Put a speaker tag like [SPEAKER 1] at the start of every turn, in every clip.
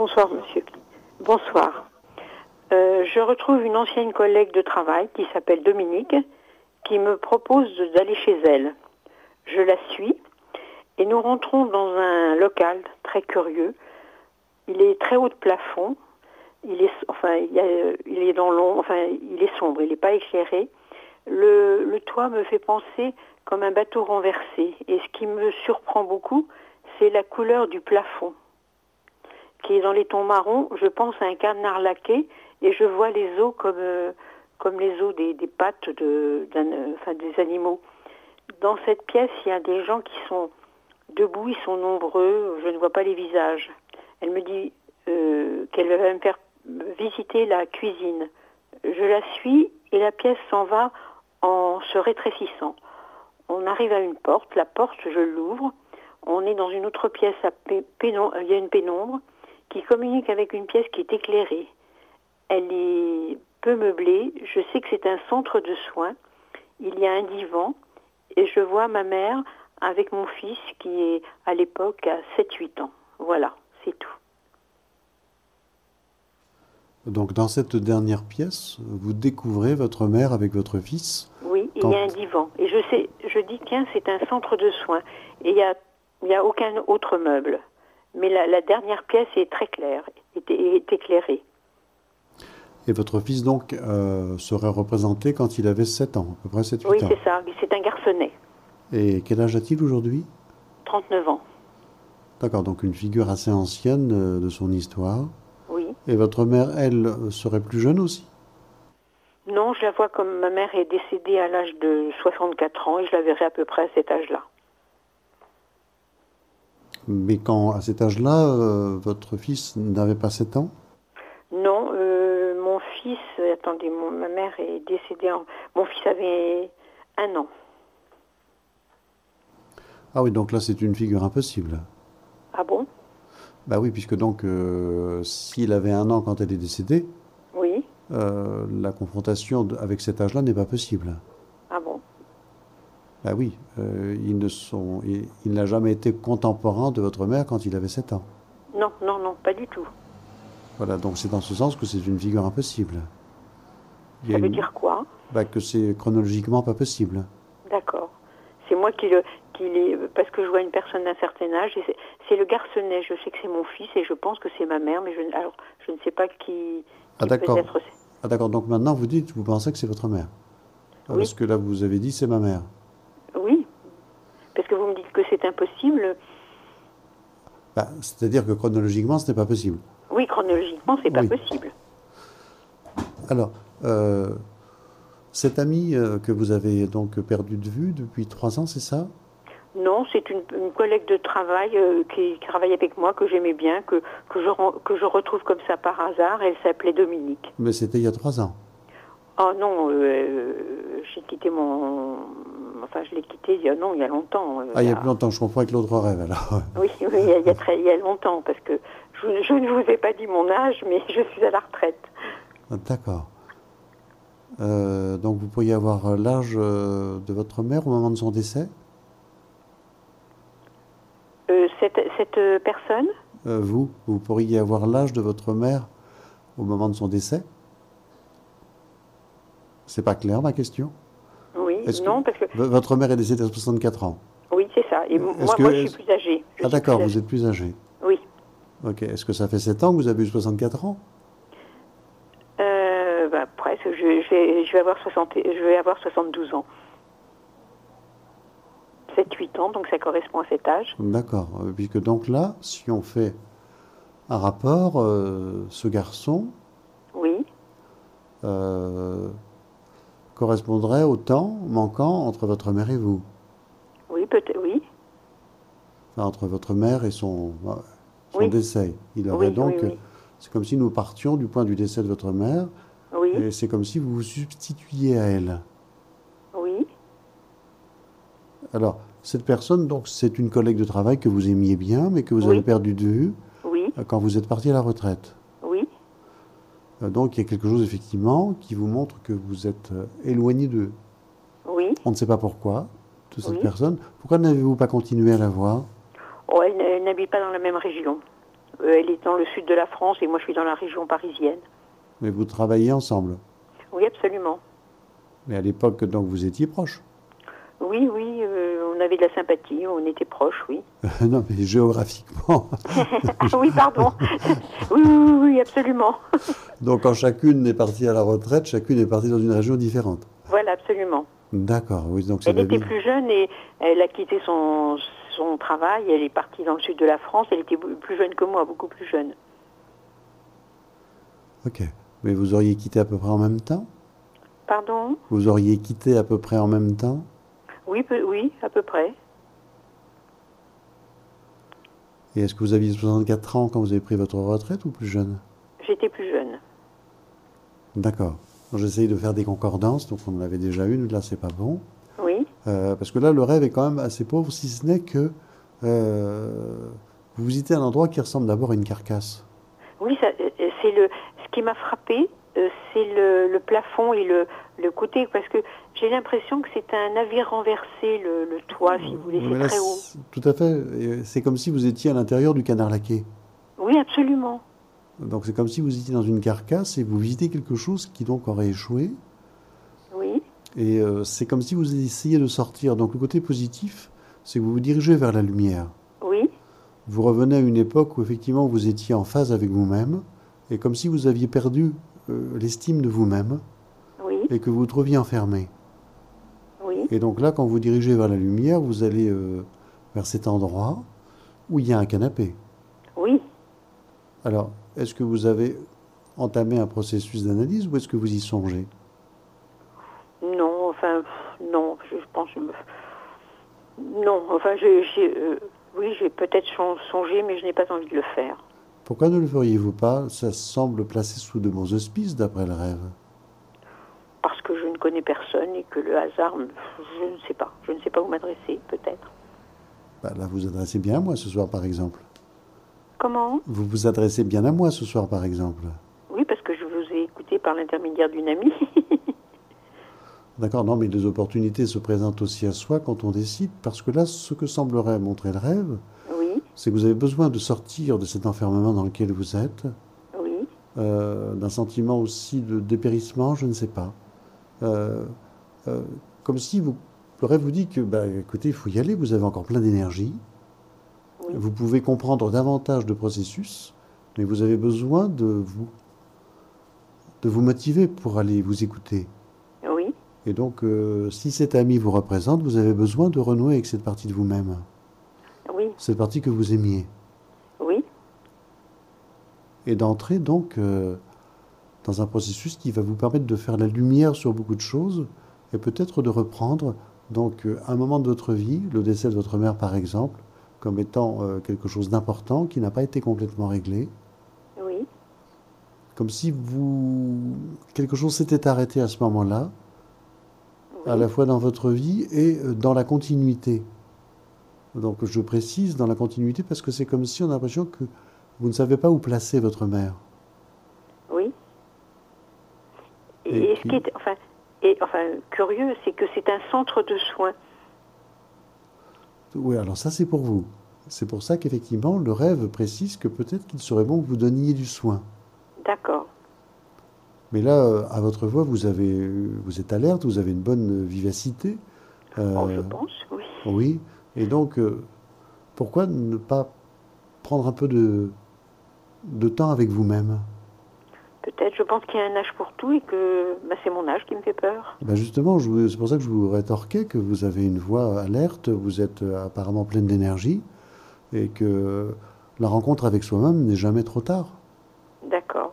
[SPEAKER 1] Bonsoir, monsieur. Bonsoir. Je retrouve une ancienne collègue de travail qui s'appelle Dominique, qui me propose d'aller chez elle. Je la suis et nous rentrons dans un local très curieux. Il est très haut de plafond. Il est dans l'ombre. Enfin, il est sombre. Il n'est pas éclairé. Le toit me fait penser comme un bateau renversé. Et ce qui me surprend beaucoup, c'est la couleur du plafond, qui est dans les tons marrons. Je pense à un canard laqué et je vois les os comme les os des pattes des animaux. Dans cette pièce, il y a des gens qui sont debout, ils sont nombreux, je ne vois pas les visages. Elle me dit qu'elle va me faire visiter la cuisine. Je la suis et la pièce s'en va en se rétrécissant. On arrive à une porte, la porte, je l'ouvre. On est dans une autre pièce, il y a une pénombre qui communique avec une pièce qui est éclairée. Elle est peu meublée. Je sais que c'est un centre de soins. Il y a un divan et je vois ma mère avec mon fils qui est à l'époque à 7-8 ans. Voilà, c'est tout.
[SPEAKER 2] Donc dans cette dernière pièce, vous découvrez votre mère avec votre fils.
[SPEAKER 1] Oui, il y a un divan. Et je dis tiens, c'est un centre de soins. Et il y a aucun autre meuble. Mais la dernière pièce est très claire, est éclairée.
[SPEAKER 2] Et votre fils donc serait représenté quand il avait 7 ans, à peu près 7-8 ans.
[SPEAKER 1] Oui, c'est ça, c'est un garçonnet.
[SPEAKER 2] Et quel âge a-t-il aujourd'hui?
[SPEAKER 1] 39 ans.
[SPEAKER 2] D'accord, donc une figure assez ancienne de son histoire.
[SPEAKER 1] Oui.
[SPEAKER 2] Et votre mère, elle, serait plus jeune aussi?
[SPEAKER 1] Non, je la vois comme ma mère est décédée à l'âge de 64 ans et je la verrai à peu près à cet âge-là.
[SPEAKER 2] Mais quand, à cet âge-là, votre fils n'avait pas 7 ans?
[SPEAKER 1] Non, mon fils, attendez, ma mère est décédée, mon fils avait 1 an.
[SPEAKER 2] Ah oui, donc là c'est une figure impossible.
[SPEAKER 1] Ah bon?
[SPEAKER 2] Bah oui, puisque donc s'il avait 1 an quand elle est décédée,
[SPEAKER 1] Oui.
[SPEAKER 2] la confrontation avec cet âge-là n'est pas possible.
[SPEAKER 1] Ah bon?
[SPEAKER 2] Bah oui, il n'a jamais été contemporain de votre mère quand il avait 7 ans.
[SPEAKER 1] Non, non, non, pas du tout.
[SPEAKER 2] Voilà, donc c'est dans ce sens que c'est une figure impossible.
[SPEAKER 1] Ça veut dire quoi?
[SPEAKER 2] Bah, que c'est chronologiquement pas possible.
[SPEAKER 1] D'accord. C'est moi parce que je vois une personne d'un certain âge, et c'est le garçonnet. Je sais que c'est mon fils et je pense que c'est ma mère, mais je ne sais pas qui
[SPEAKER 2] d'accord.
[SPEAKER 1] peut être.
[SPEAKER 2] Ah d'accord, donc maintenant vous pensez que c'est votre mère.
[SPEAKER 1] Oui.
[SPEAKER 2] Parce que là vous avez dit c'est ma mère.
[SPEAKER 1] Oui, parce que vous me dites que c'est impossible.
[SPEAKER 2] Bah, c'est-à-dire que chronologiquement ce n'est pas possible.
[SPEAKER 1] Oui, chronologiquement c'est pas possible.
[SPEAKER 2] Alors, cette amie que vous avez donc perdue de vue depuis 3 ans, c'est ça?
[SPEAKER 1] Non, c'est une collègue de travail qui travaille avec moi, que j'aimais bien, que je retrouve comme ça par hasard. Elle s'appelait Dominique.
[SPEAKER 2] Mais c'était il y a 3 ans.
[SPEAKER 1] Oh non, j'ai quitté Enfin, je l'ai quitté il y a longtemps.
[SPEAKER 2] Il y a plus longtemps, je comprends avec l'autre rêve alors.
[SPEAKER 1] Oui, il y a longtemps, parce que je ne vous ai pas dit mon âge, mais je suis à la retraite.
[SPEAKER 2] D'accord. Donc vous pourriez avoir l'âge de votre mère au moment de son décès?
[SPEAKER 1] Cette personne?
[SPEAKER 2] Vous pourriez avoir l'âge de votre mère au moment de son décès? C'est pas clair ma question?
[SPEAKER 1] Oui, non, parce que...
[SPEAKER 2] Votre mère est décédée à 64 ans?
[SPEAKER 1] Oui, c'est ça. Et moi, je suis plus âgée.
[SPEAKER 2] Ah d'accord, vous êtes plus âgée?
[SPEAKER 1] Oui.
[SPEAKER 2] Ok. Est-ce que ça fait 7 ans que vous avez eu 64 ans?
[SPEAKER 1] Presque. Je vais avoir 72 ans. 7-8 ans, donc ça correspond à cet âge.
[SPEAKER 2] D'accord. Puisque donc là, si on fait un rapport, ce garçon...
[SPEAKER 1] Oui.
[SPEAKER 2] correspondrait au temps manquant entre votre mère et vous.
[SPEAKER 1] Oui, peut-être, oui.
[SPEAKER 2] Enfin, entre votre mère et son décès. Il aurait c'est comme si nous partions du point du décès de votre mère.
[SPEAKER 1] Oui.
[SPEAKER 2] Et c'est comme si vous vous substituiez à elle.
[SPEAKER 1] Oui.
[SPEAKER 2] Alors, cette personne, donc, c'est une collègue de travail que vous aimiez bien, mais que vous avez perdue de vue quand vous êtes parti à la retraite.
[SPEAKER 1] Oui.
[SPEAKER 2] Donc, il y a quelque chose, effectivement, qui vous montre que vous êtes éloigné d'eux.
[SPEAKER 1] Oui.
[SPEAKER 2] On ne sait pas pourquoi, de cette personne. Pourquoi n'avez-vous pas continué à la voir?
[SPEAKER 1] Oh, elle n'habite pas dans la même région. Elle est dans le sud de la France et moi je suis dans la région parisienne.
[SPEAKER 2] Mais vous travaillez ensemble?
[SPEAKER 1] Oui, absolument.
[SPEAKER 2] Mais à l'époque, donc, vous étiez proches?
[SPEAKER 1] Oui, oui, on avait de la sympathie, on était proches, oui.
[SPEAKER 2] Non, mais géographiquement.
[SPEAKER 1] Ah oui, pardon. Oui, oui, oui, absolument.
[SPEAKER 2] Donc, quand chacune est partie à la retraite, chacune est partie dans une région différente.
[SPEAKER 1] Voilà, absolument.
[SPEAKER 2] D'accord, oui, donc c'est
[SPEAKER 1] Elle était plus jeune et elle a quitté son travail, elle est partie dans le sud de la France, elle était plus jeune que moi, beaucoup plus jeune.
[SPEAKER 2] Ok, mais vous auriez quitté à peu près en même temps?
[SPEAKER 1] Pardon?
[SPEAKER 2] Vous auriez quitté à peu près en même temps?
[SPEAKER 1] Oui, oui, à peu près.
[SPEAKER 2] Et est-ce que vous aviez 64 ans quand vous avez pris votre retraite ou plus jeune?
[SPEAKER 1] J'étais plus jeune.
[SPEAKER 2] D'accord. J'essaye de faire des concordances, donc on en avait déjà une, là c'est pas bon.
[SPEAKER 1] Oui.
[SPEAKER 2] Parce que là le rêve est quand même assez pauvre, si ce n'est que vous visitez un endroit qui ressemble d'abord à une carcasse.
[SPEAKER 1] Oui, c'est ce qui m'a frappé, c'est le plafond et le côté, parce que j'ai l'impression que c'est un navire renversé, le toit, si vous voulez, c'est très haut.
[SPEAKER 2] Tout à fait. C'est comme si vous étiez à l'intérieur du canard laqué.
[SPEAKER 1] Oui, absolument.
[SPEAKER 2] Donc c'est comme si vous étiez dans une carcasse et vous visitez quelque chose qui donc aurait échoué.
[SPEAKER 1] Oui.
[SPEAKER 2] Et c'est comme si vous essayiez de sortir. Donc le côté positif, c'est que vous vous dirigez vers la lumière.
[SPEAKER 1] Oui.
[SPEAKER 2] Vous revenez à une époque où effectivement vous étiez en phase avec vous-même et comme si vous aviez perdu l'estime de vous-même.
[SPEAKER 1] Oui.
[SPEAKER 2] Et que vous vous trouviez enfermé.
[SPEAKER 1] Oui.
[SPEAKER 2] Et donc là, quand vous dirigez vers la lumière, vous allez vers cet endroit où il y a un canapé.
[SPEAKER 1] Oui.
[SPEAKER 2] Alors, est-ce que vous avez entamé un processus d'analyse ou est-ce que vous y songez?
[SPEAKER 1] Non, enfin, non, je pense... non, enfin, oui, j'ai peut-être songé, mais je n'ai pas envie de le faire.
[SPEAKER 2] Pourquoi ne le feriez-vous pas? Ça semble placé sous de bons auspices d'après le rêve.
[SPEAKER 1] Parce que je ne connais personne et que le hasard, je ne sais pas. Je ne sais pas où m'adresser, peut-être.
[SPEAKER 2] Bah, là, vous vous adressez bien à moi ce soir, par exemple.
[SPEAKER 1] Comment?
[SPEAKER 2] Vous vous adressez bien à moi ce soir, par exemple.
[SPEAKER 1] Oui, parce que je vous ai écouté par l'intermédiaire d'une amie.
[SPEAKER 2] D'accord, non, mais les opportunités se présentent aussi à soi quand on décide, parce que là, ce que semblerait montrer le rêve,
[SPEAKER 1] Oui.
[SPEAKER 2] c'est que vous avez besoin de sortir de cet enfermement dans lequel vous êtes,
[SPEAKER 1] Oui.
[SPEAKER 2] d'un sentiment aussi de dépérissement, je ne sais pas. Comme si le rêve vous dit que, bah, écoutez, il faut y aller, vous avez encore plein d'énergie,
[SPEAKER 1] Oui.
[SPEAKER 2] vous pouvez comprendre davantage de processus, mais vous avez besoin de vous motiver pour aller vous écouter.
[SPEAKER 1] Oui.
[SPEAKER 2] Et donc, si cet ami vous représente, vous avez besoin de renouer avec cette partie de vous-même.
[SPEAKER 1] Oui.
[SPEAKER 2] Cette partie que vous aimiez.
[SPEAKER 1] Oui.
[SPEAKER 2] Et d'entrer donc dans un processus qui va vous permettre de faire la lumière sur beaucoup de choses et peut-être de reprendre donc un moment de votre vie, le décès de votre mère par exemple, comme étant quelque chose d'important qui n'a pas été complètement réglé.
[SPEAKER 1] Oui.
[SPEAKER 2] Comme si quelque chose s'était arrêté à ce moment-là,
[SPEAKER 1] Oui.
[SPEAKER 2] à la fois dans votre vie et dans la continuité. Donc je précise dans la continuité parce que c'est comme si on a l'impression que vous ne savez pas où placer votre mère.
[SPEAKER 1] Oui. Et ce qui est curieux, c'est que c'est un centre de soins.
[SPEAKER 2] Oui, alors ça c'est pour vous. C'est pour ça qu'effectivement le rêve précise que peut-être qu'il serait bon que vous donniez du soin.
[SPEAKER 1] D'accord.
[SPEAKER 2] Mais là, à votre voix, vous êtes alerte, vous avez une bonne vivacité.
[SPEAKER 1] Je pense, oui.
[SPEAKER 2] Oui. Et donc, pourquoi ne pas prendre un peu de temps avec vous-même?
[SPEAKER 1] Peut-être, je pense qu'il y a un âge pour tout et que c'est mon âge qui me fait peur.
[SPEAKER 2] Ben justement, c'est pour ça que je vous rétorquais que vous avez une voix alerte, vous êtes apparemment pleine d'énergie et que la rencontre avec soi-même n'est jamais trop tard.
[SPEAKER 1] D'accord.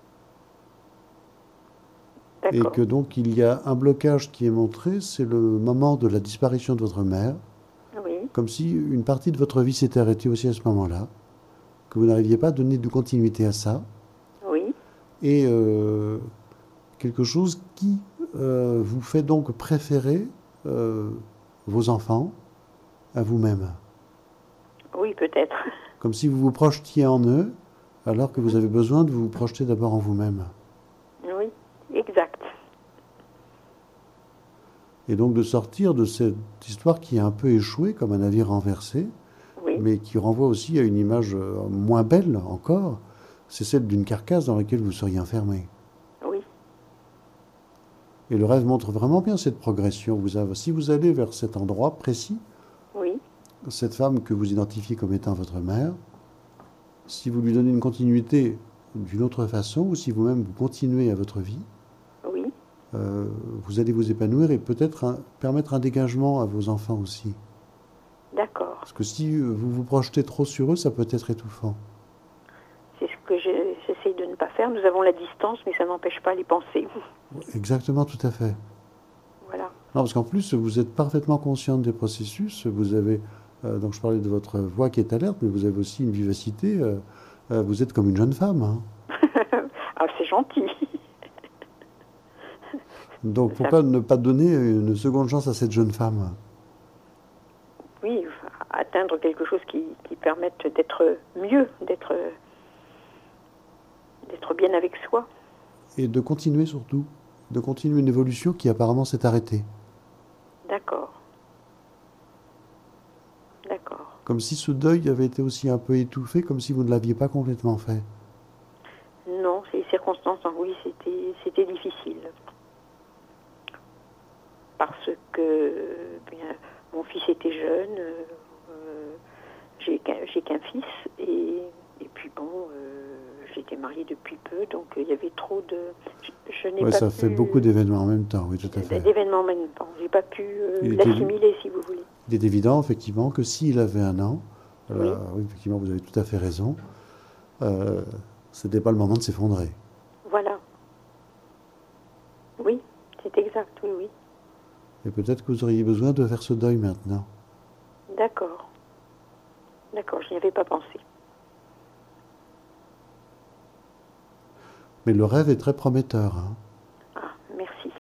[SPEAKER 2] Et que donc il y a un blocage qui est montré, c'est le moment de la disparition de votre mère.
[SPEAKER 1] Oui.
[SPEAKER 2] Comme si une partie de votre vie s'était arrêtée aussi à ce moment-là, que vous n'arriviez pas à donner de continuité à ça.
[SPEAKER 1] Oui.
[SPEAKER 2] Et quelque chose qui vous fait donc préférer vos enfants à vous-même.
[SPEAKER 1] Oui, peut-être.
[SPEAKER 2] Comme si vous vous projetiez en eux, alors que vous avez besoin de vous projeter d'abord en vous-même.
[SPEAKER 1] Oui, exact.
[SPEAKER 2] Et donc de sortir de cette histoire qui a un peu échoué, comme un navire renversé,
[SPEAKER 1] oui.
[SPEAKER 2] mais qui renvoie aussi à une image moins belle encore. C'est celle d'une carcasse dans laquelle vous seriez enfermé.
[SPEAKER 1] oui,
[SPEAKER 2] Et le rêve montre vraiment bien cette progression. Si vous allez vers cet endroit précis,
[SPEAKER 1] oui,
[SPEAKER 2] cette femme que vous identifiez comme étant votre mère, si vous lui donnez une continuité d'une autre façon, ou si vous-même vous continuez à votre vie,
[SPEAKER 1] oui,
[SPEAKER 2] vous allez vous épanouir et peut-être permettre un dégagement à vos enfants aussi.
[SPEAKER 1] d'accord.
[SPEAKER 2] Parce que si vous vous projetez trop sur eux, ça peut être étouffant.
[SPEAKER 1] C'est ce que j'essaye de ne pas faire. Nous avons la distance, mais ça n'empêche pas les pensées.
[SPEAKER 2] Exactement, tout à fait.
[SPEAKER 1] Voilà.
[SPEAKER 2] Non, parce qu'en plus, vous êtes parfaitement consciente des processus. Vous avez, donc je parlais de votre voix qui est alerte, mais vous avez aussi une vivacité. Vous êtes comme une jeune femme, hein.
[SPEAKER 1] Ah, c'est gentil.
[SPEAKER 2] Donc pourquoi ne pas donner une seconde chance à cette jeune femme?
[SPEAKER 1] Oui, atteindre quelque chose qui permette d'être mieux, d'être bien avec soi.
[SPEAKER 2] Et de continuer surtout, de continuer une évolution qui apparemment s'est arrêtée.
[SPEAKER 1] D'accord. D'accord.
[SPEAKER 2] Comme si ce deuil avait été aussi un peu étouffé, comme si vous ne l'aviez pas complètement fait.
[SPEAKER 1] Non, ces circonstances, oui, c'était difficile. Parce que bien, mon fils était jeune, j'ai qu'un fils, et puis bon, j'étais mariée depuis peu, donc il y avait trop de... Je n'ai
[SPEAKER 2] Ouais,
[SPEAKER 1] pas
[SPEAKER 2] ça
[SPEAKER 1] pu...
[SPEAKER 2] fait beaucoup d'événements en même temps, oui, tout à fait.
[SPEAKER 1] D'événements en même temps. J'ai pas pu
[SPEAKER 2] Il
[SPEAKER 1] l'assimiler, si vous voulez.
[SPEAKER 2] Il est évident, effectivement, que s'il avait un an,
[SPEAKER 1] Oui.
[SPEAKER 2] oui, effectivement, vous avez tout à fait raison, c'était pas le moment de s'effondrer.
[SPEAKER 1] Voilà. Oui, c'est exact, oui, oui.
[SPEAKER 2] Et peut-être que vous auriez besoin de faire ce deuil maintenant.
[SPEAKER 1] D'accord. D'accord, je n'y avais pas pensé.
[SPEAKER 2] Mais le rêve est très prometteur, hein.